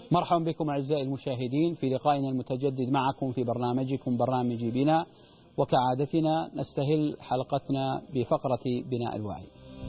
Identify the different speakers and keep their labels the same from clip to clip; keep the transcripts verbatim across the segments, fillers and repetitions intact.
Speaker 1: مرحبا بكم أعزائي المشاهدين في لقائنا المتجدد معكم في برنامجكم برنامج بناء، وكعادتنا نستهل حلقتنا بفقرة بناء الوعي.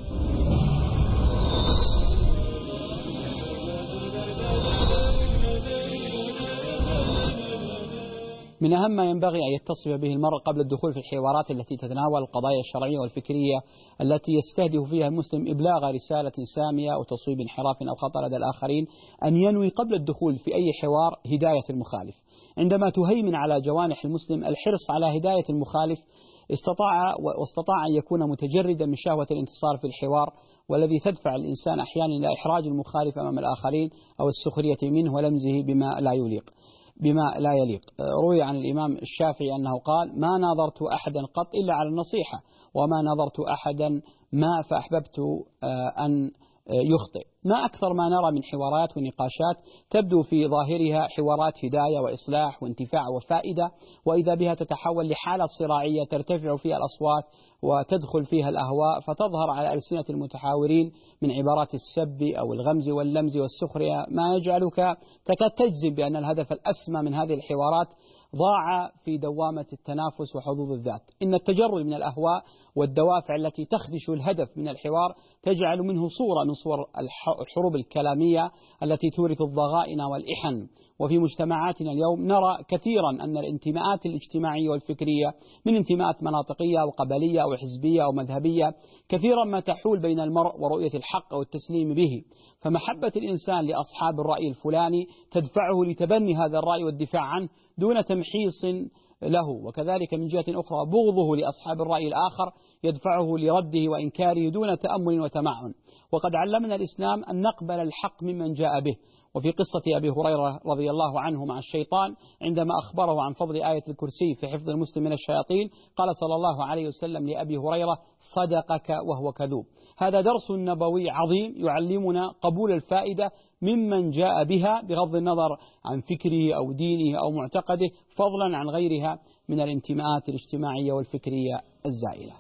Speaker 1: من أهم ما ينبغي أن يتصف به المرء قبل الدخول في الحوارات التي تتناول القضايا الشرعية والفكرية التي يستهدف فيها المسلم إبلاغ رسالة سامية أو تصويب انحراف أو خطأ لدى الآخرين، أن ينوي قبل الدخول في أي حوار هداية المخالف. عندما تهيمن على جوانح المسلم الحرص على هداية المخالف، استطاع واستطاع أن يكون متجردا من شهوة الانتصار في الحوار، والذي تدفع الإنسان أحيانا إلى إحراج المخالف أمام الآخرين أو السخرية منه ولمزه بما لا يليق بما لا يليق. روي عن الإمام الشافعي أنه قال: ما ناظرت أحدا قط إلا على النصيحة، وما نظرت أحدا ما فأحببت أن يخطئ. ما أكثر ما نرى من حوارات ونقاشات تبدو في ظاهرها حوارات هداية وإصلاح وانتفاع وفائدة، وإذا بها تتحول لحالة صراعية ترتفع فيها الأصوات وتدخل فيها الأهواء، فتظهر على ألسنة المتحاورين من عبارات السب أو الغمز واللمز والسخرية ما يجعلك تكاد تجزم بأن الهدف الأسمى من هذه الحوارات ضاع في دوامة التنافس وحظوظ الذات. إن التجرد من الأهواء والدوافع التي تخدش الهدف من الحوار تجعل منه صورة من صور الحروب الكلامية التي تورث الضغائن والإحن. وفي مجتمعاتنا اليوم نرى كثيرا أن الانتماءات الاجتماعية والفكرية من انتماءات مناطقية أو قبلية أو حزبية أو مذهبية كثيرا ما تحول بين المرء ورؤية الحق والتسليم به، فمحبة الإنسان لأصحاب الرأي الفلاني تدفعه لتبني هذا الرأي والدفاع عنه دون تمحيص له، وكذلك من جهة أخرى بغضه لأصحاب الرأي الآخر يدفعه لرده وإنكاره دون تأمل وتمعن. وقد علمنا الإسلام أن نقبل الحق ممن جاء به. وفي قصة أبي هريرة رضي الله عنه مع الشيطان عندما أخبره عن فضل آية الكرسي في حفظ المسلم من الشياطين، قال صلى الله عليه وسلم لأبي هريرة: صدقك وهو كذوب. هذا درس نبوي عظيم يعلمنا قبول الفائدة ممن جاء بها بغض النظر عن فكره أو دينه أو معتقده، فضلا عن غيرها من الانتماءات الاجتماعية والفكرية الزائلة.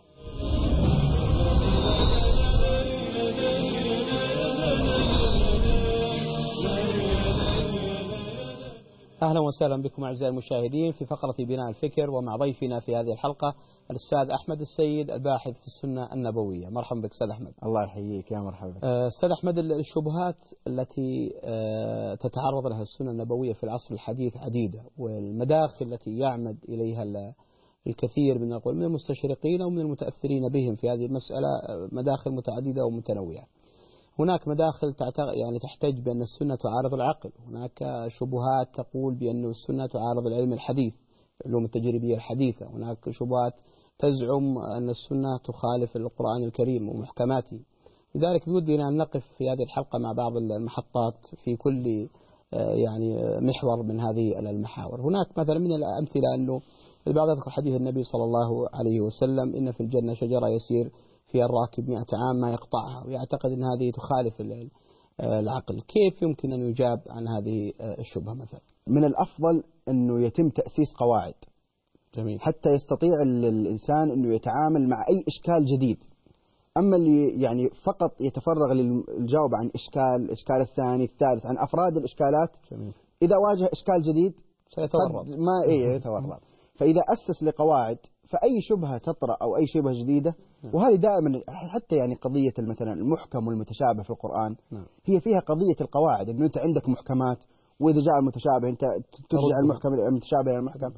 Speaker 1: أهلا وسهلا بكم أعزائي المشاهدين في فقرة بناء الفكر، ومع ضيفنا في هذه الحلقة الأستاذ أحمد السيد الباحث في السنة النبوية. مرحبا بك أستاذ أحمد.
Speaker 2: الله يحييك يا مرحبا.
Speaker 1: أستاذ أحمد، الشبهات التي تتعرض لها السنة النبوية في العصر الحديث عديدة، والمداخل التي يعمد إليها الكثير من من المستشرقين أو من المتأثرين بهم في هذه المسألة مداخل متعددة ومتنوعة. هناك مداخل يعني تحتج بأن السنة تعارض العقل، هناك شبهات تقول بأن السنة تعارض العلم الحديث، العلوم التجريبية الحديثة، هناك شبهات تزعم أن السنة تخالف القرآن الكريم ومحكماته. لذلك بودنا أن نقف في هذه الحلقة مع بعض المحطات في كل يعني محور من هذه المحاور. هناك مثلا من الأمثلة أنه البعض يذكر حديث النبي صلى الله عليه وسلم: إن في الجنة شجرة يسير فيها الراكب مئة عام ما يقطعها، ويعتقد أن هذه تخالف العقل. كيف يمكن أن يجاب عن هذه الشبهة مثلا؟
Speaker 2: من الأفضل أنه يتم تأسيس قواعد.
Speaker 1: جميل.
Speaker 2: حتى يستطيع الإنسان أنه يتعامل مع أي إشكال جديد. أما اللي يعني فقط يتفرغ للجواب عن إشكال، الإشكال الثاني الثالث عن أفراد الإشكالات،
Speaker 1: جميل.
Speaker 2: إذا واجه إشكال جديد
Speaker 1: سيتورط
Speaker 2: ما إيه يتورط. فإذا أسس لقواعد فأي شبهة تطرأ أو أي شبهة جديدة، وهذه دائما حتى يعني قضية مثلا المحكم والمتشابه في القرآن هي فيها قضية القواعد، إنه أنت عندك محكمات، وإذا جاء المتشابه أنت ترجع المحكم المتشابه إلى المحكم.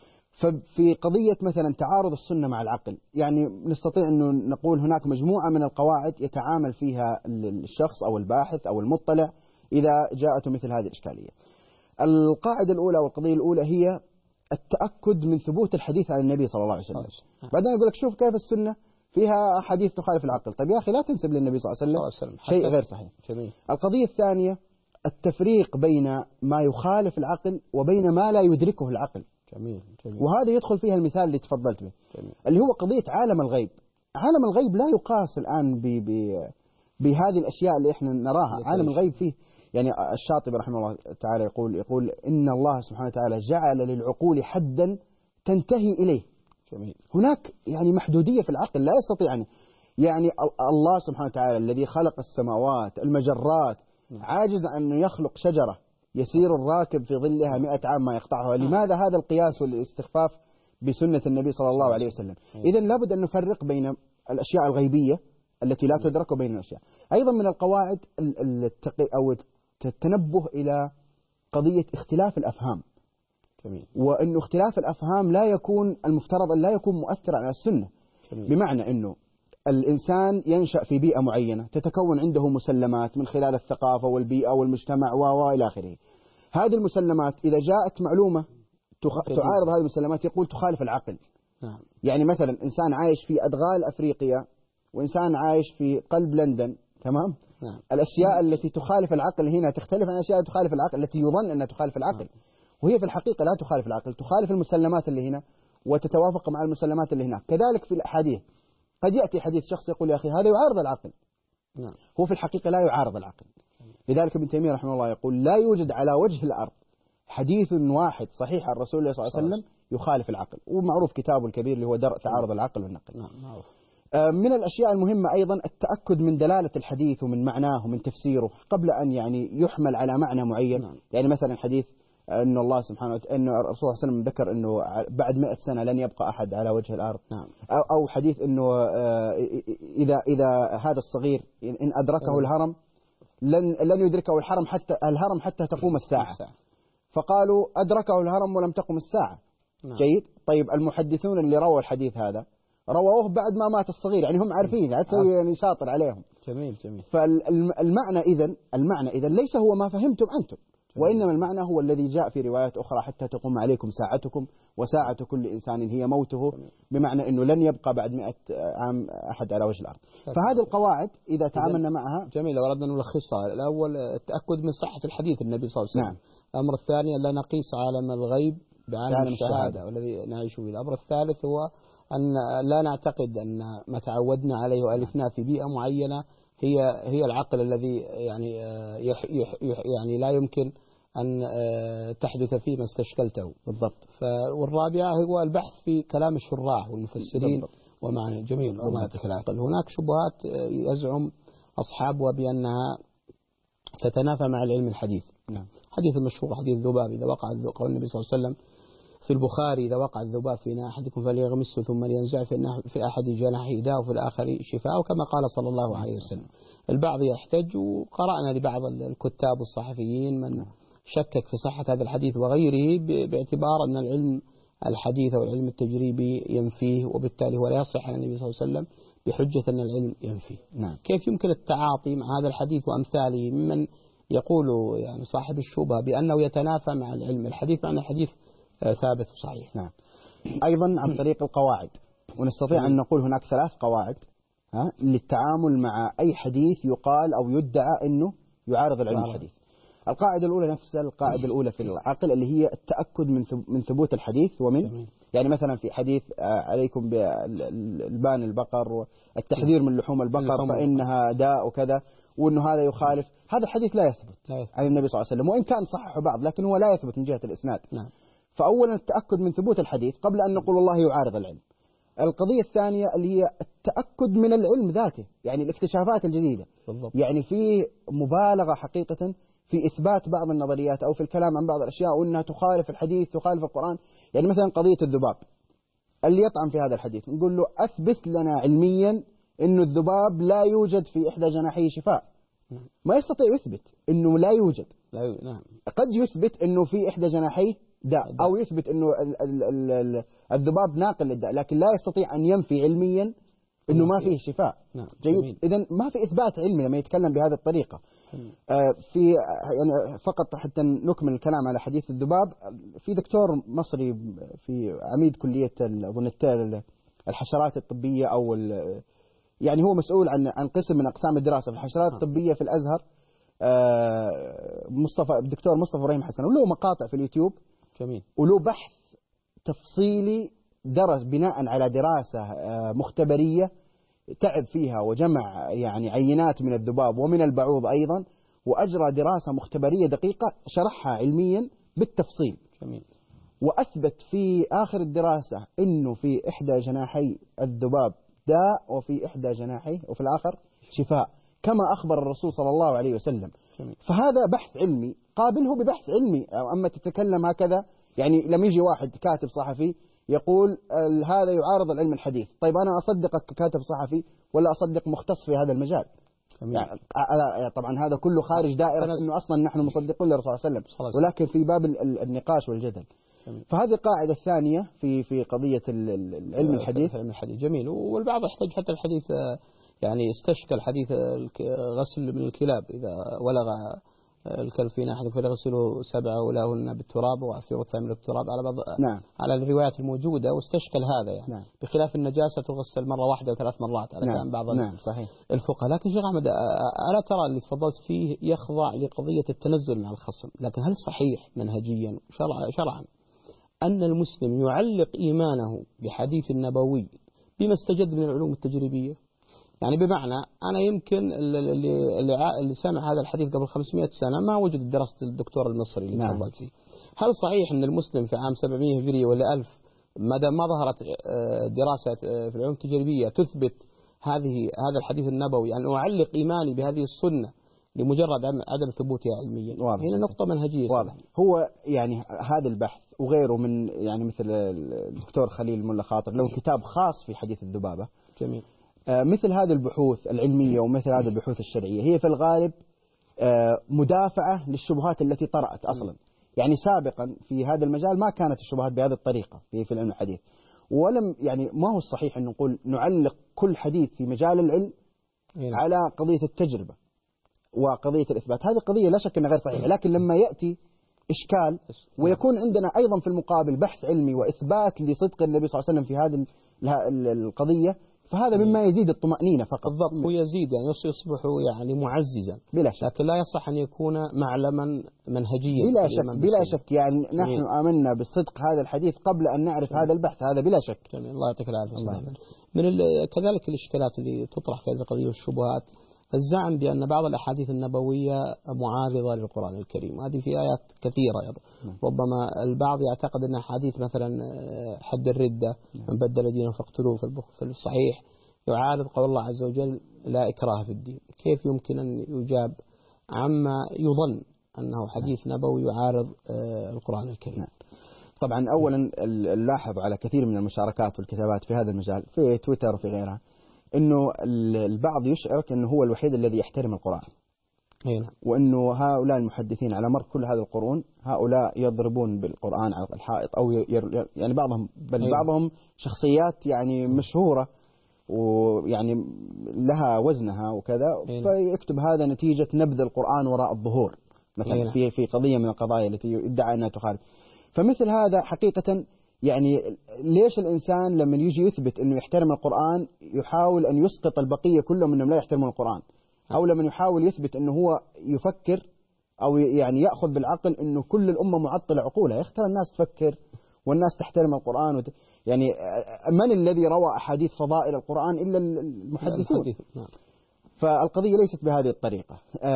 Speaker 2: ففي قضية مثلا تعارض السنة مع العقل، يعني نستطيع أنه نقول هناك مجموعة من القواعد يتعامل فيها الشخص أو الباحث أو المطلع إذا جاءته مثل هذه الإشكالية. القاعدة الأولى والقضية الأولى هي التأكد من ثبوت الحديث عن النبي صلى الله عليه وسلم. بعدين يقول لك شوف كيف السنة فيها حديث تخالف العقل. طيب يا أخي لا تنسب للنبي صلى الله عليه وسلم شيء غير صحيح.
Speaker 1: جميل.
Speaker 2: القضية الثانية التفريق بين ما يخالف العقل وبين ما لا يدركه العقل.
Speaker 1: جميل. جميل.
Speaker 2: وهذا يدخل فيها المثال اللي تفضلت به.
Speaker 1: جميل.
Speaker 2: اللي هو قضية عالم الغيب. عالم الغيب لا يقاس الآن ب ب بهذه الأشياء اللي احنا نراها. عالم الغيب فيه يعني الشاطبي رحمه الله تعالى يقول يقول إن الله سبحانه وتعالى جعل للعقول حدا تنتهي إليه.
Speaker 1: جميل.
Speaker 2: هناك يعني محدودية في العقل لا يستطيع أن يعني الله سبحانه وتعالى الذي خلق السماوات المجرات عاجز أن يخلق شجرة يسير الراكب في ظلها مئة عام ما يقطعها. لماذا هذا القياس والاستخفاف بسنة النبي صلى الله عليه وسلم؟ إذن لابد أن نفرق بين الأشياء الغيبية التي لا تدرك وبين الأشياء. أيضا من القواعد التقي أو التنبه إلى قضية اختلاف الأفهام.
Speaker 1: جميل.
Speaker 2: وأن اختلاف الأفهام لا يكون المفترض أن لا يكون مؤثرا على السنة. جميل. بمعنى أنه الإنسان ينشأ في بيئة معينة تتكون عنده مسلمات من خلال الثقافة والبيئة والمجتمع وإلى آخره. هذه المسلمات إذا جاءت معلومة تخ... تعارض هذه المسلمات يقول تخالف العقل.
Speaker 1: نعم.
Speaker 2: يعني مثلا إنسان عايش في أدغال أفريقيا وإنسان عايش في قلب لندن، تمام؟
Speaker 1: نعم.
Speaker 2: الأشياء التي تخالف العقل هنا تختلف عن الأشياء التي تخالف العقل التي يظن أنها تخالف العقل. نعم. وهي في الحقيقة لا تخالف العقل، تخالف المسلمات اللي هنا وتتوافق مع المسلمات اللي هناك. كذلك في الأحاديث قد يأتي حديث شخص يقول يا أخي هذا يعارض العقل. نعم. هو في الحقيقة لا يعارض العقل. لذلك ابن تيمية رحمه الله يقول لا يوجد على وجه الأرض حديث واحد صحيح عن رسول الله صلى الله عليه وسلم يخالف العقل. ومعروف كتابه الكبير اللي هو درء تعارض العقل والنقل.
Speaker 1: نعم. معروف.
Speaker 2: من الأشياء المهمة أيضا التأكد من دلالة الحديث ومن معناه ومن تفسيره قبل أن يعني يحمل على معنى معين. نعم. يعني مثلا حديث أن الله سبحانه وتعالى أن الرسول صلى الله عليه وسلم ذكر أنه بعد مئة سنة لن يبقى أحد على وجه الأرض. نعم. أو حديث أنه إذا إذا هذا الصغير إن أدركه الهرم لن لن يدركه الحرم حتى الهرم حتى تقوم الساعة. فقالوا أدركه الهرم ولم تقم الساعة. نعم. جيد. طيب المحدثون اللي رووا الحديث هذا رووه بعد ما مات الصغير، يعني هم عارفين لا تسوي يعني شاطر عليهم.
Speaker 1: جميل جميل.
Speaker 2: فالمعنى إذن المعنى إذن ليس هو ما فهمتم أنتم، وإنما المعنى هو الذي جاء في روايات أخرى حتى تقوم عليكم ساعتكم وساعة كل إنسان هي موته. جميل. بمعنى أنه لن يبقى بعد مئة عام أحد على وجه الأرض. فهذه القواعد إذا تعاملنا معها.
Speaker 1: جميل. لو أردنا نلخصها، الأول التأكد من صحة الحديث النبي صلى الله عليه وسلم. نعم. الأمر الثاني أن لا نقيس عالم الغيب بعالم الشهادة والذي نعيش فيه. الأمر الثالث هو أن لا نعتقد أن ما تعودنا عليه وألفناه في بيئة معينة هي هي العقل الذي يعني يح يح يح يعني لا يمكن أن تحدث فيه ما استشكلته.
Speaker 2: بالضبط.
Speaker 1: والرابعة هو البحث في كلام الشراح والمفسرين ومعنى. جميل. وما يتخل العقل. هناك شبهات يزعم أصحابها بأنها تتنافى مع العلم الحديث. نعم. حديث المشهور حديث الذباب إذا وقع قول النبي صلى الله عليه وسلم في البخاري إذا وقع الذباب في إناء أحدكم فليغمسه ثم لينزع في أحد جناحيه داء وفي الآخر شفاء كما قال صلى الله عليه وسلم. البعض يحتج، وقرأنا لبعض الكتاب والصحفيين من شكك في صحة هذا الحديث وغيره باعتبار أن العلم الحديث أو العلم التجريبي ينفيه، وبالتالي هو لا يصح عن النبي صلى الله عليه وسلم بحجة أن العلم ينفيه. نعم. كيف يمكن التعاطي مع هذا الحديث وأمثاله ممن يقول يعني صاحب الشبهة بأنه يتنافى مع العلم الحديث مع أن الحديث ثابت وصحيح؟
Speaker 2: نعم. أيضا عن طريق القواعد، ونستطيع أن نقول هناك ثلاث قواعد ها للتعامل مع أي حديث يقال أو يدعى أنه يعارض العلم الحديث. القاعدة الأولى نفسها القاعدة الأولى في العقل اللي هي التأكد من من ثبوت الحديث ومن يعني مثلا في حديث عليكم بالبان البقر والتحذير من لحوم البقر فإنها داء وكذا، وأنه هذا يخالف هذا الحديث لا يثبت عن النبي صلى الله عليه وسلم، وإن كان صححه بعض لكن هو لا يثبت من جهة الإسناد. نعم. فأولا التأكد من ثبوت الحديث قبل أن نقول والله يعارض العلم. القضية الثانية اللي هي التأكد من العلم ذاته، يعني الاكتشافات الجديدة. بالضبط. يعني في مبالغة حقيقة في إثبات بعض النظريات أو في الكلام عن بعض الأشياء وأنها تخالف الحديث تخالف القرآن. يعني مثلا قضية الذباب اللي يطعن في هذا الحديث نقول له أثبت لنا علميا أن الذباب لا يوجد في إحدى جناحيه شفاء. ما يستطيع يثبت أنه لا يوجد. لا يوجد. نعم. قد يثبت أنه في إحدى جناحيه داء أو يثبت أنه الذباب ناقل للداء، لكن لا يستطيع أن ينفي علميا أنه ما فيه شفاء. نعم. جيد. إذن ما في إثبات علمي لما يتكلم بهذه الطريقة. آه في يعني فقط حتى نكمل الكلام على حديث الذباب، في دكتور مصري في عميد كلية الحشرات الطبية أو يعني هو مسؤول عن عن قسم من أقسام الدراسة في الحشرات الطبية في الأزهر، آه مصطفى الدكتور مصطفى إبراهيم حسن، وله مقاطع في اليوتيوب. جميل. وله بحث تفصيلي درس بناء على دراسة آه مختبرية تعب فيها وجمع يعني عينات من الذباب ومن البعوض أيضا، وأجرى دراسة مختبرية دقيقة شرحها علميا بالتفصيل. جميل. وأثبت في آخر الدراسة أنه في إحدى جناحي الذباب داء وفي إحدى جناحيه وفي الآخر شفاء كما أخبر الرسول صلى الله عليه وسلم. جميل. فهذا بحث علمي قابله ببحث علمي. أما تتكلم هكذا يعني لما يجي واحد كاتب صحفي يقول هذا يعارض العلم الحديث، طيب أنا أصدقك ككاتب صحفي ولا أصدق مختص في هذا المجال؟ يعني طبعا هذا كله خارج دائرة أنه أصلا نحن مصدقون للرسول صلى الله عليه وسلم، ولكن في باب النقاش والجدل. فهذه القاعدة الثانية في في قضية العلم الحديث.
Speaker 1: العلم الحديث جميل. والبعض يحتاج حتى الحديث يعني استشكل حديث غسل من الكلاب، إذا ولغ الكلب في ناحية فليغسلوا سبعة أولاهن بالتراب وأخير الثامن بالتراب، على بعض
Speaker 2: نعم.
Speaker 1: على الروايات الموجودة، واستشكل هذا يعني
Speaker 2: نعم.
Speaker 1: بخلاف النجاسة تغسل مرة واحدة وثلاث مرات على
Speaker 2: نعم.
Speaker 1: كلام بعض
Speaker 2: نعم. صحيح.
Speaker 1: الفقهاء. لكن شيخ أحمد، ألا ترى اللي تفضلت فيه يخضع لقضية التنزل مع الخصم، لكن هل صحيح منهجيا شرعا شرعا أن المسلم يعلق إيمانه بحديث النبوي بما استجد من العلوم التجريبية؟ يعني بمعنى أنا يمكن اللي, اللي, اللي سمع هذا الحديث قبل خمسمائة سنة ما وجد دراسة الدكتور المصري اللي
Speaker 2: نعم.
Speaker 1: تفضلت فيه. هل صحيح أن المسلم في عام سبعمائة هجرية ولا ألف ما دام ما ظهرت دراسة في العلوم التجريبية تثبت هذه هذا الحديث النبوي أن أعلق إيماني بهذه السنة لمجرد عدم ثبوتها علميا؟
Speaker 2: واضح.
Speaker 1: هنا نقطة منهجية.
Speaker 2: واضح. هو يعني هذا البحث وغيره من يعني مثل الدكتور خليل ملا خاطر له كتاب خاص في حديث الذبابة.
Speaker 1: جميل.
Speaker 2: مثل هذه البحوث العلمية ومثل هذه البحوث الشرعية هي في الغالب مدافعة للشبهات التي طرأت أصلا. يعني سابقا في هذا المجال ما كانت الشبهات بهذه الطريقة في في العلم الحديث، ولم يعني ما هو الصحيح أن نقول نعلق كل حديث في مجال العلم على قضية التجربة وقضية الإثبات. هذه قضية لا شك أنها غير صحيحة، لكن لما يأتي إشكال ويكون عندنا أيضا في المقابل بحث علمي وإثبات لصدق النبي صلى الله عليه وسلم في هذه القضية، فهذا مما يزيد الطمأنينة فقط.
Speaker 1: بالضبط، ويزيد يعني يصبح يعني معززا
Speaker 2: بلا شك،
Speaker 1: لكن لا يصح أن يكون معلما منهجيا.
Speaker 2: بلا شك بلا شك يعني نحن آمنا بصدق هذا الحديث قبل أن نعرف هذا البحث، هذا بلا شك.
Speaker 1: جميل. الله يعطيك العافية. من كذلك الإشكالات اللي تطرح في هذه القضية والشبهات الزعم بأن بعض الأحاديث النبوية معارضة للقرآن الكريم، وهذه في آيات كثيرة. ربما البعض يعتقد أن حديث مثلا حد الردة من بدل دينه فاقتلوه في الصحيح يعارض قول الله عز وجل لا إكراه في الدين. كيف يمكن أن يجاب عما يظن أنه حديث نبوي يعارض القرآن الكريم؟
Speaker 2: طبعا أولا نلاحظ على كثير من المشاركات والكتابات في هذا المجال في تويتر وفي غيرها أنه البعض يشعرك أنه هو الوحيد الذي يحترم القرآن، وأنه هؤلاء المحدثين على مر كل هذه القرون هؤلاء يضربون بالقرآن على الحائط، أو يعني بعضهم بل بعضهم شخصيات يعني مشهورة ويعني لها وزنها وكذا، فيكتب هذا نتيجة نبذ القرآن وراء الظهور مثلا في في قضية من القضايا التي يدعى أنها تخالف. فمثل هذا حقيقة يعني ليش الإنسان لما يجي يثبت أنه يحترم القرآن يحاول أن يسقط البقية كلهم أنهم لا يحترمون القرآن، أو لما يحاول يثبت أنه هو يفكر أو يعني يأخذ بالعقل أنه كل الأمة معطلة عقولها، يختار الناس تفكر والناس تحترم القرآن وت... يعني من الذي روى أحاديث فضائل القرآن إلا المحدثون. فالقضية ليست بهذه الطريقة.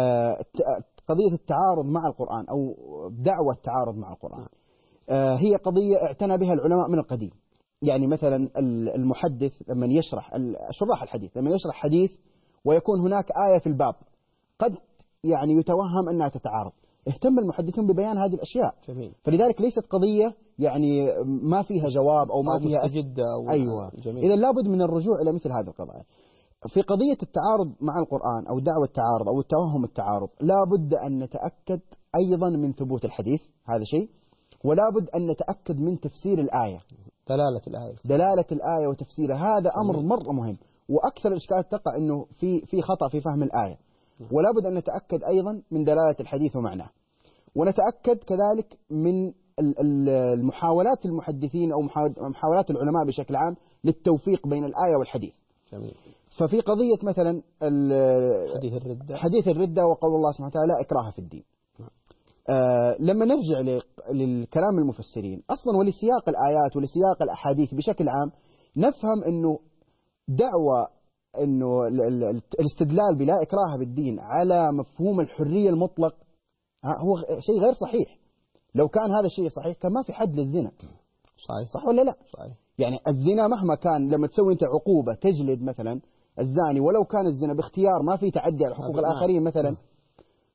Speaker 2: قضية التعارض مع القرآن أو دعوة التعارض مع القرآن هي قضية اعتنى بها العلماء من القديم. يعني مثلا المحدث لما يشرح شراح الحديث لما يشرح حديث ويكون هناك آية في الباب قد يعني يتوهم أنها تتعارض، اهتم المحدثون ببيان هذه الأشياء.
Speaker 1: جميل.
Speaker 2: فلذلك ليست قضية يعني ما فيها جواب أو ما
Speaker 1: أو
Speaker 2: فيها
Speaker 1: جدة أو
Speaker 2: أيوة. إذا لابد من الرجوع إلى مثل هذه القضايا. في قضية التعارض مع القرآن أو دعوة التعارض أو التوهم التعارض لابد أن نتأكد أيضا من ثبوت الحديث، هذا شيء، ولابد أن نتأكد من تفسير الآية،
Speaker 1: دلالة الآية
Speaker 2: دلالة الآية وتفسيرها. هذا أمر مرة مهم، وأكثر الإشكالات تقع أنه في في خطأ في فهم الآية. ولابد أن نتأكد أيضا من دلالة الحديث ومعناه، ونتأكد كذلك من المحاولات المحدثين أو محاولات العلماء بشكل عام للتوفيق بين الآية والحديث.
Speaker 1: جميل.
Speaker 2: ففي قضية مثلا
Speaker 1: حديث الردة
Speaker 2: حديث الردة وقول الله سبحانه وتعالى لا إكراه في الدين، آه لما نرجع للكلام المفسرين أصلا ولسياق الآيات ولسياق الأحاديث بشكل عام نفهم أنه دعوة أنه الاستدلال بلا إكراه بالدين على مفهوم الحرية المطلق هو شيء غير صحيح. لو كان هذا الشيء صحيح كان ما في حد للزنا.
Speaker 1: صحيح.
Speaker 2: صح ولا لا؟
Speaker 1: صحيح. يعني
Speaker 2: الزنا مهما كان لما تسوي أنت عقوبة تجلد مثلا الزاني ولو كان الزنا باختيار ما في تعدي على حقوق الآخرين مثلا،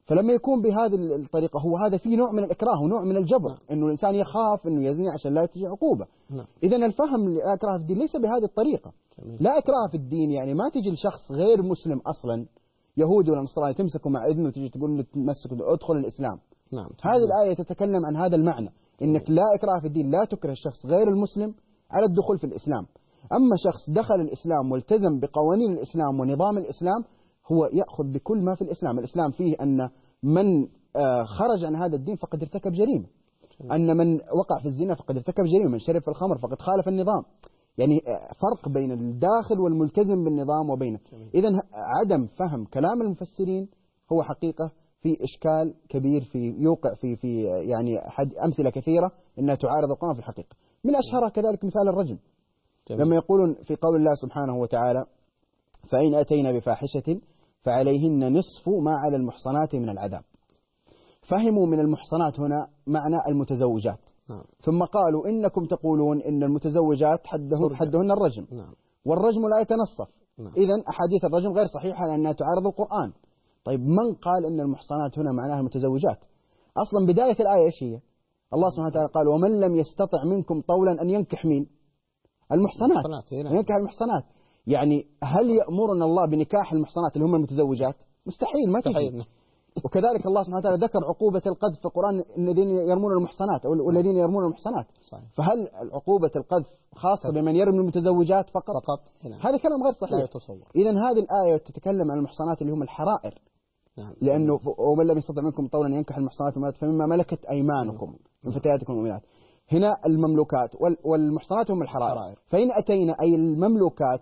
Speaker 2: فلما يكون بهذه الطريقة هو هذا فيه نوع من الإكراه ونوع من الجبر، إنه الإنسان يخاف إنه يزني عشان لا تجي عقوبة. إذا الفهم لا إكراه في الدين ليس بهذه الطريقة. لا إكراه في الدين يعني ما تجي لشخص غير مسلم أصلا يهودي ولا نصراني تمسكه مع إذنه وتجي تقول له تمسك ادخل الإسلام.
Speaker 1: نعم.
Speaker 2: هذه الآية تتكلم عن هذا المعنى، إنك لا إكراه في الدين، لا تكره الشخص غير المسلم على الدخول في الإسلام. أما شخص دخل الإسلام والتزم بقوانين الإسلام ونظام الإسلام هو يأخذ بكل ما في الإسلام. الإسلام فيه أن من خرج عن هذا الدين فقد ارتكب جريمة، أن من وقع في الزنا فقد ارتكب جريمة، من شرب في الخمر فقد خالف النظام. يعني فرق بين الداخل والملتزم بالنظام وبينه. إذن عدم فهم كلام المفسرين هو حقيقة في إشكال كبير، في يوقع في في يعني أمثلة كثيرة أنها تعارض القرآن في الحقيقة. من أشهرها كذلك مثال الرجم، لما يقولون في قول الله سبحانه وتعالى فإن أتينا بفاحشة فعليهن نصف ما على المحصنات من العذاب. فهموا من المحصنات هنا معنى المتزوجات. نعم. ثم قالوا إنكم تقولون إن المتزوجات حدهن, حدهن الرجم. نعم. والرجم لا يتنصف. نعم. إذن أحاديث الرجم غير صحيحة لأنها تعارض القرآن. طيب من قال إن المحصنات هنا معناها المتزوجات؟ أصلا بداية الآية إيش هي؟ الله سبحانه وتعالى قال ومن لم يستطع منكم طولا أن ينكح مين؟ المحصنات. أن ينكح المحصنات. يعني هل يأمرنا الله بنكاح المحصنات اللي هم المتزوجات؟ مستحيل، ما تجي. وكذلك الله سبحانه وتعالى ذكر عقوبة القذف في القرآن الذين يرمون المحصنات أو والذين يرمون المحصنات. صحيح. فهل عقوبة القذف خاصة بمن يرمي المتزوجات فقط؟ فقط. هذا كلام غير صحيح. لا يتصور. إذن هذه الآية تتكلم عن المحصنات اللي هم الحرائر. نعم. لأنه ومن لم يستطع منكم طولا ينكح المحصنات فمما ملكت أيمانكم من فتياتكم المؤمنات. هنا المملوكات والمحصنات هم الحرائر. فإن أتينا أي المملوكات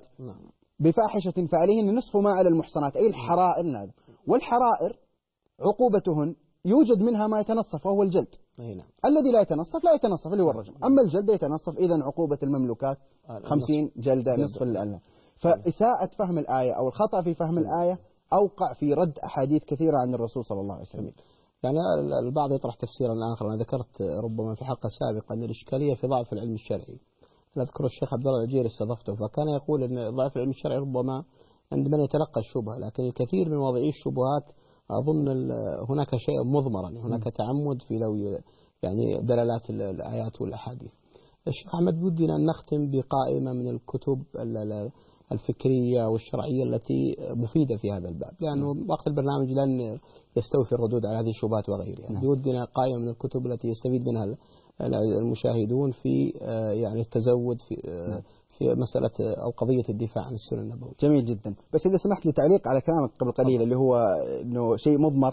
Speaker 2: بفاحشة فعليهن نصف ما على المحصنات أي الحرائر. والحرائر عقوبتهن يوجد منها ما يتنصف وهو الجلد. نعم. الذي لا يتنصف لا يتنصف اللي هو الرجم. أما الجلد يتنصف. إذن عقوبة المملوكات خمسين جلدة نصف الألم. فإساءة فهم الآية أو الخطأ في فهم الآية أوقع في رد أحاديث كثيرة عن الرسول صلى الله عليه وسلم.
Speaker 1: يعني البعض يطرح تفسيرا آخر. أنا ذكرت ربما في حلقة سابقة أن الإشكالية في ضعف العلم الشرعي. أذكر الشيخ عبد الله الجيري استضفته فكان يقول أن ضعف العلم الشرعي ربما عند من يتلقى الشبهة، لكن الكثير من واضعي الشبهات أظن هناك شيء مضمرا، هناك تعمد في لو يعني دلالات الآيات والأحاديث. الشيخ أحمد ودنا أن نختم بقائمة من الكتب الفكرية والشرعية التي مفيدة في هذا الباب، لأنه وقت البرنامج لن يستوفي الردود على هذه الشبهات وغيرها. يعني بودنا قائمة من الكتب التي يستفيد منها المشاهدون في يعني التزود في في مسألة أو قضية الدفاع عن السنة النبوية.
Speaker 2: جميل جدا. بس إذا سمحت لي تعليق على كلامك قبل قليل اللي هو إنه شيء مضمر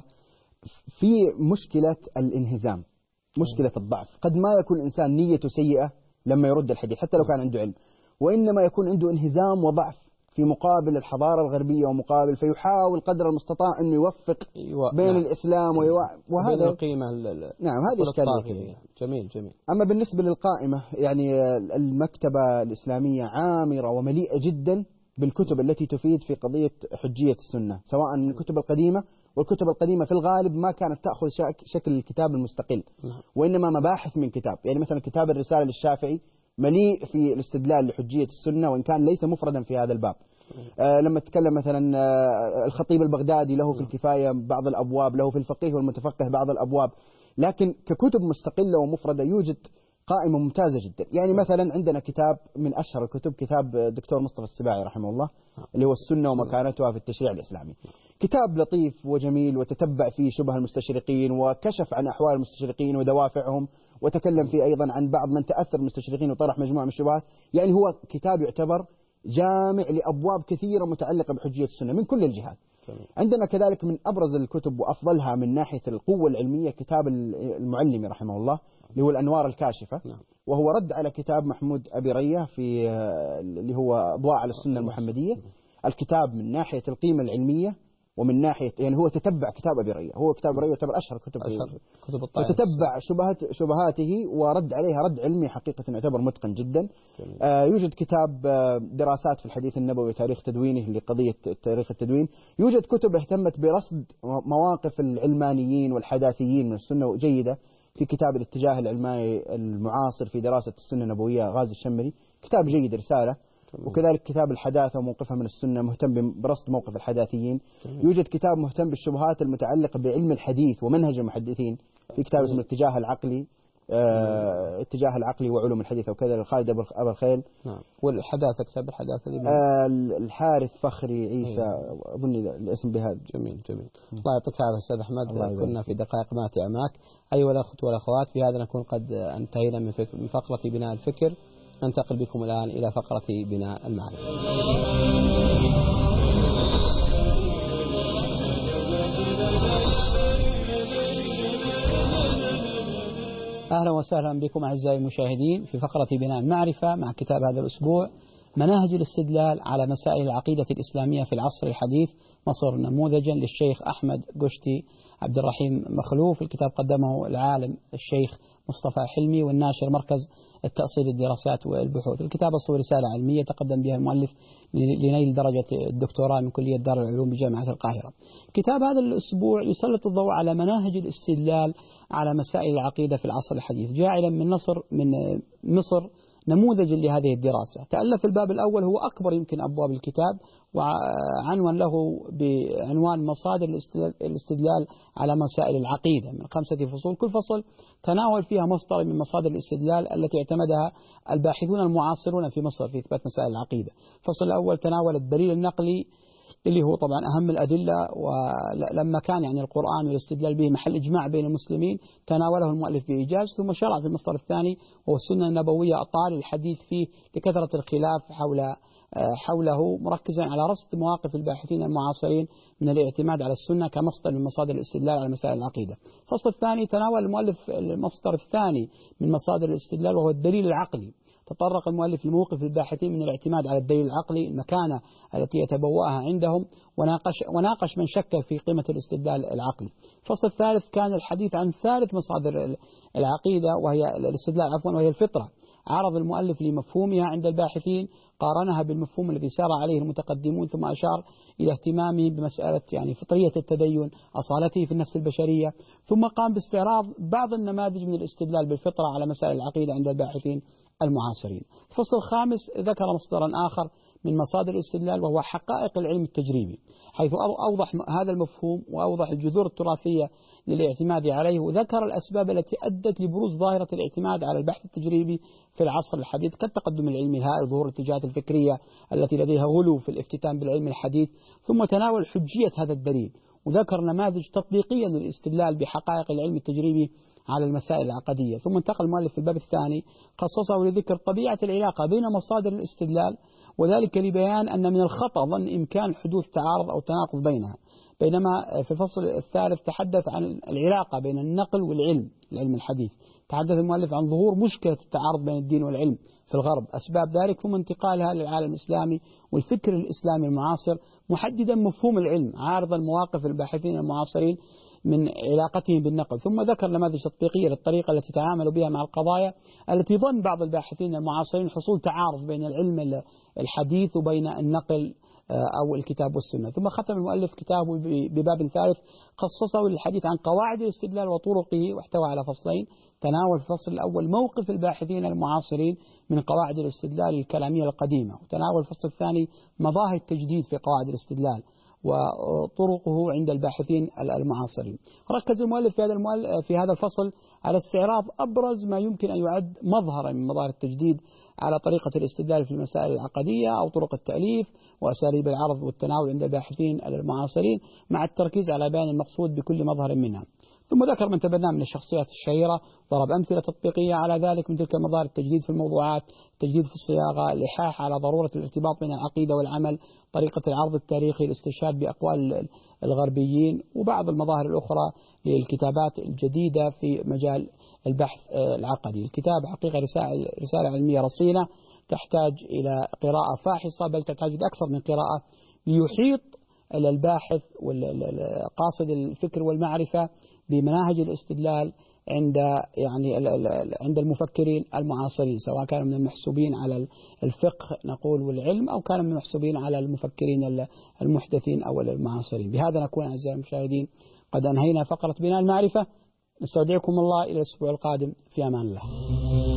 Speaker 2: في مشكلة الانهزام، مشكلة الضعف. قد ما يكون الإنسان نيته سيئة لما يرد الحديث حتى لو كان عنده علم، وإنما يكون عنده انهزام وضعف في مقابل الحضارة الغربية ومقابل، فيحاول قدر المستطاع أنه يوفق بين نعم. الإسلام وهذا
Speaker 1: القيمة.
Speaker 2: نعم هذه إشكالية.
Speaker 1: جميل جميل.
Speaker 2: أما بالنسبة للقائمة يعني المكتبة الإسلامية عامرة ومليئة جدا بالكتب التي تفيد في قضية حجية السنة، سواء من الكتب القديمة، والكتب القديمة في الغالب ما كانت تأخذ شكل الكتاب المستقل نعم. وإنما مباحث من كتاب. يعني مثلا كتاب الرسالة للشافعي مليء في الاستدلال لحجية السنة وإن كان ليس مفردا في هذا الباب. آه لما تتكلم مثلا آه الخطيب البغدادي له في الكفاية بعض الأبواب، له في الفقيه والمتفقه بعض الأبواب، لكن ككتب مستقلة ومفردة يوجد قائمة ممتازة جدا. يعني مثلا عندنا كتاب من أشهر الكتب كتاب الدكتور مصطفى السباعي رحمه الله اللي هو السنة ومكانتها في التشريع الإسلامي. كتاب لطيف وجميل وتتبع فيه شبه المستشرقين وكشف عن أحوال المستشرقين ودوافعهم، وتكلم فيه أيضا عن بعض من تأثر المستشرقين وطرح مجموعة من الشبهات. يعني هو كتاب يعتبر جامع لأبواب كثيرة متعلقة بحجية السنة من كل الجهات. عندنا كذلك من أبرز الكتب وأفضلها من ناحية القوة العلمية كتاب المعلمي رحمه الله اللي هو الأنوار الكاشفة، وهو رد على كتاب محمود أبي رية في اللي هو أضواء على السنة المحمدية. الكتاب من ناحية القيمة العلمية ومن ناحية يعني هو تتبع كتاب أبي رية، هو كتاب رية يعتبر أشهر كتب كتب الطائف، وتتبع شبهات شبهاته ورد عليها رد علمي حقيقة يعتبر متقن جدا. آه يوجد كتاب دراسات في الحديث النبوي وتاريخ تدوينه لقضية تاريخ التدوين. يوجد كتب اهتمت برصد مواقف العلمانيين والحداثيين من السنة جيدة، في كتاب الاتجاه العلماني المعاصر في دراسة السنة النبوية غازي الشمري، كتاب جيد رسالة. وكذلك كتاب الحداثة وموقفها من السنة مهتم برصد موقف الحداثيين. يوجد كتاب مهتم بالشبهات المتعلقة بعلم الحديث ومنهج المحدثين، في كتاب اسمه الاتجاه العقلي آه اتجاه العقلي وعلوم الحديث وكذا لخالد أبو الخيل.
Speaker 1: نعم. والحداثة كتاب الحداثة
Speaker 2: آه الحارث فخري عيسى أظن الاسم بهذا.
Speaker 1: جميل جميل. الله يعطيك العافية أستاذ أحمد، كنا في دقائق ما معك. أيها الأخوة والأخوات، بهذا نكون قد انتهينا من, من فقرة بناء الفكر. ننتقل بكم الآن إلى فقرة بناء المعرفة. أهلا وسهلا بكم أعزائي المشاهدين في فقرة بناء المعرفة مع كتاب هذا الأسبوع مناهج الاستدلال على مسائل العقيدة الإسلامية في العصر الحديث، مصر نموذجا للشيخ أحمد قشتي عبد الرحيم مخلوف. الكتاب قدمه العالم الشيخ مصطفى حلمي، والناشر مركز التأصيل الدراسات والبحوث. الكتاب أصله رسالة علمية تقدم بها المؤلف لنيل درجة الدكتوراه من كلية دار العلوم بجامعة القاهرة. كتاب هذا الأسبوع يسلط الضوء على مناهج الاستدلال على مسائل العقيدة في العصر الحديث، جاعلا من مصر من مصر نموذجا لهذه الدراسة. تألف الباب الأول هو أكبر يمكن أبواب الكتاب، وعنوان له بعنوان مصادر الاستدلال على مسائل العقيدة من خمسة فصول، كل فصل تناول فيها مصدر من مصادر الاستدلال التي اعتمدها الباحثون المعاصرون في مصر في إثبات مسائل العقيدة. الفصل الأول تناول الدليل النقلي اللي هو طبعا أهم الأدلة، ولما كان يعني القرآن والاستدلال به محل إجماع بين المسلمين تناوله المؤلف بإيجاز. ثم شرع في المصدر الثاني وهو السنة النبوية أطال الحديث فيه لكثرة الخلاف حول حوله، مركزا على رصد مواقف الباحثين المعاصرين من الاعتماد على السنة كمصدر من مصادر الاستدلال على مسائل العقيدة. الفصل الثاني تناول المؤلف المصدر الثاني من مصادر الاستدلال وهو الدليل العقلي. تطرق المؤلف لموقف الباحثين من الاعتماد على الدليل العقلي، المكانة التي يتبوأها عندهم، وناقش, وناقش من شك في قيمة الاستدلال العقلي. الفصل الثالث كان الحديث عن ثالث مصادر العقيدة وهي الاستدلال عفوا وهي الفطرة. عرض المؤلف لمفهومها عند الباحثين، قارنها بالمفهوم الذي سار عليه المتقدمون، ثم أشار إلى اهتمامه بمسألة يعني فطرية التدين، أصالته في النفس البشرية، ثم قام باستعراض بعض النماذج من الاستدلال بالفطرة على مسائل العقيدة عند الباحثين المعاصرين. الفصل الخامس ذكر مصدرا آخر من مصادر الاستدلال وهو حقائق العلم التجريبي، حيث أوضح هذا المفهوم وأوضح الجذور التراثية للاعتماد عليه، وذكر الأسباب التي أدت لبروز ظاهرة الاعتماد على البحث التجريبي في العصر الحديث كالتقدم العلمي الهائل، ظهور الاتجاهات الفكرية التي لديها غلو في الافتتان بالعلم الحديث، ثم تناول حجية هذا الدليل، وذكر نماذج تطبيقية للاستدلال بحقائق العلم التجريبي على المسائل العقدية. ثم انتقل المؤلف في الباب الثاني خصصه لذكر طبيعة العلاقة بين مصادر الاستدلال، وذلك لبيان أن من الخطأ ظن إمكان حدوث تعارض أو تناقض بينها، بينما في الفصل الثالث تحدث عن العلاقة بين النقل والعلم العلم الحديث. تحدث المؤلف عن ظهور مشكلة التعارض بين الدين والعلم في الغرب، أسباب ذلك، ثم انتقالها للعالم الإسلامي والفكر الإسلامي المعاصر، محددا مفهوم العلم عارضا مواقف الباحثين المعاصرين من علاقتهم بالنقل. ثم ذكر نماذج تطبيقية للطريقة التي تعاملوا بها مع القضايا التي ظن بعض الباحثين المعاصرين حصول تعارض بين العلم الحديث وبين النقل أو الكتاب والسنة. ثم ختم المؤلف كتابه بباب ثالث خصصه للحديث عن قواعد الاستدلال وطرقه، واحتوى على فصلين. تناول الفصل الأول موقف الباحثين المعاصرين من قواعد الاستدلال الكلامية القديمة، وتناول الفصل الثاني مظاهر التجديد في قواعد الاستدلال وطرقه عند الباحثين المعاصرين. ركز المؤلف في هذا المؤلف في هذا الفصل على استعراض أبرز ما يمكن أن يعد مظهرا من مظاهر التجديد على طريقة الاستدلال في المسائل العقدية أو طرق التأليف وأساليب العرض والتناول عند الباحثين المعاصرين، مع التركيز على بيان المقصود بكل مظهر منها. ثم ذكر من تبناه من الشخصيات الشهيرة، ضرب أمثلة تطبيقية على ذلك من تلك المظاهر: التجديد في الموضوعات، التجديد في الصياغة، الإلحاح على ضرورة الارتباط بين العقيدة والعمل، طريقة العرض التاريخي، الاستشهاد بأقوال الغربيين، وبعض المظاهر الأخرى للكتابات الجديدة في مجال البحث العقدي. الكتاب حقيقة رسالة علمية رصينة تحتاج إلى قراءة فاحصة، بل تحتاج إلى أكثر من قراءة ليحيط الباحث والقاصد الفكر والمعرفة بمناهج الاستدلال عند يعني عند المفكرين المعاصرين، سواء كانوا من المحسوبين على الفقه نقول والعلم، أو كانوا من المحسوبين على المفكرين المحدثين أو المعاصرين. بهذا نكون أعزائي المشاهدين قد أنهينا فقرة بناء المعرفة. نستودعكم الله إلى الأسبوع القادم، في أمان الله.